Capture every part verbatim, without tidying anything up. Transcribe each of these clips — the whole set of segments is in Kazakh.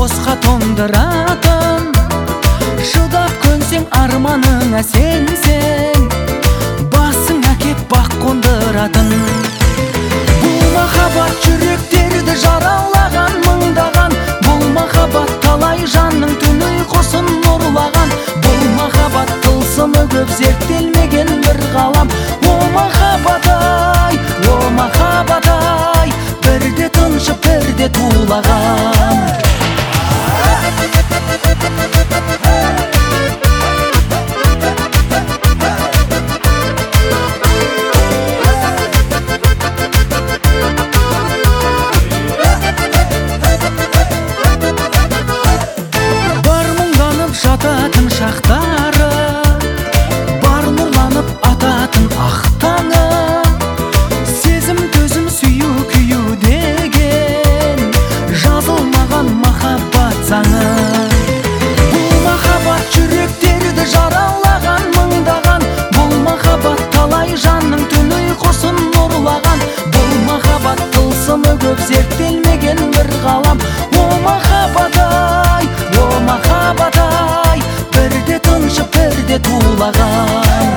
босқа тоңдыратын, шыдап көнсең арманыңа сенсең, басыңа кеп бақ қондыратын. Бұл махаббат жүректерді жаралаған, мыңдаған. Бұл махаббат талай жанның түн ұйқысын ұрлаған. Бұл махаббат тылсымы көп зерттелмеген бір ғалам. О махаббат ай, о махаббат ай, бірде тыншып бірде тулаған. Жататын шақтары, бар нұрланып ататын ақ таңы. Сезім төзім сүйу күйу деген жазылмаған махаббат заңы. Бұл махаббат жүректерді жаралаған, мыңдаған. Бұл махаббат талай жанның түн ұйқысын ұрлаған. Бұл махаббат тылсымы көп зерттелмеген бір ғалам. О махаббат ай, о махаббат ай, бірде тыншып бірде тулаған.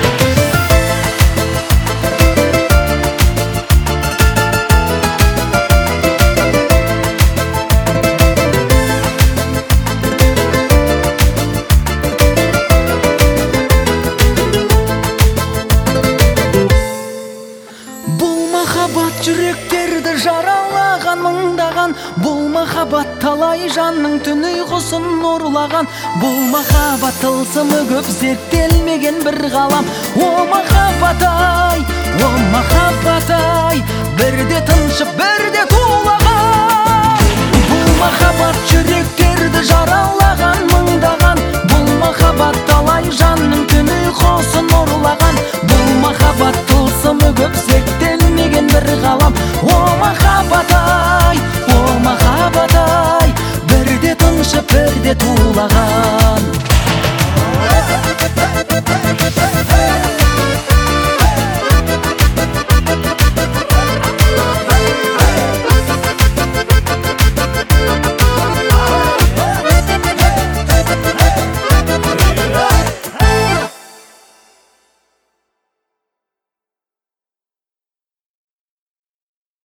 Бұл махаббат жүректерді жаралаған, мыңдаған. Бұл махаббат талай жанның түн ұйқысын ұрлаған. Бұл махаббат тылсымы көп зерттелмеген бір ғалам. О махаббат ай, о махаббат ай, бірде тыншып бірде тулаған. Бұл махаббат жүректерді жаралаған, мыңдаған. Бұл махаббат талай жанның түн ұйқысын ұрлаған. Бұл махаббат тылсымы көп зерттелмеген бір ғалам. О махаббат ай, о махаббат ай, бірде тыншып бірде тулаған.